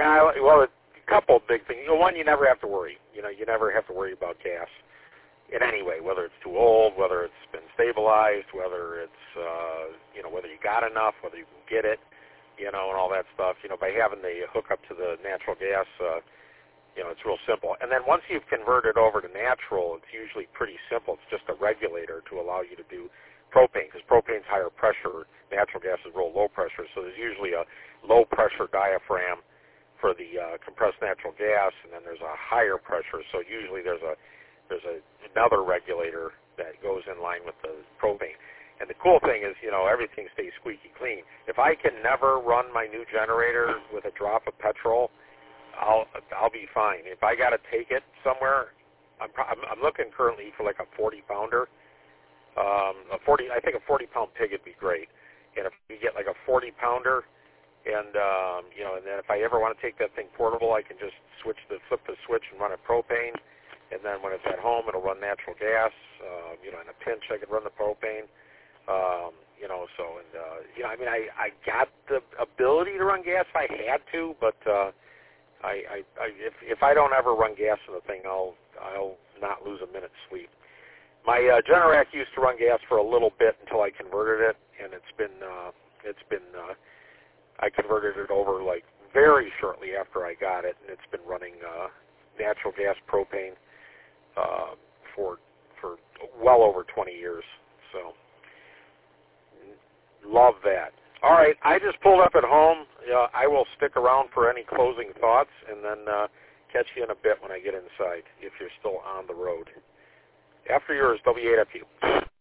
Well, a couple of big things. One, you never have to worry. You never have to worry about gas in any way, whether it's too old, whether it's been stabilized, whether it's, whether you got enough, whether you can get it, and all that stuff. By having the hookup to the natural gas, it's real simple. And then once you've converted over to natural, it's usually pretty simple. It's just a regulator to allow you to do propane, because propane's higher pressure, natural gas is real low pressure, so there's usually a low pressure diaphragm for the compressed natural gas, and then there's a higher pressure, so usually there's another regulator that goes in line with the propane. And the cool thing is, everything stays squeaky clean. If I can never run my new generator with a drop of petrol, I'll be fine. If I got to take it somewhere, I'm looking currently for like a 40-pounder. I think a 40-pound pig would be great. And if you get like a 40-pounder, and then if I ever want to take that thing portable, I can just flip the switch and run it propane. And then when it's at home, it'll run natural gas. In a pinch, I could run the propane. I got the ability to run gas if I had to, but if I don't ever run gas in the thing, I'll not lose a minute's sleep. My Generac used to run gas for a little bit until I converted it, and I converted it over like very shortly after I got it, and it's been running natural gas propane for well over 20 years. So love that. All right, I just pulled up at home. I will stick around for any closing thoughts, and then catch you in a bit when I get inside, if you're still on the road. After yours, W8FU.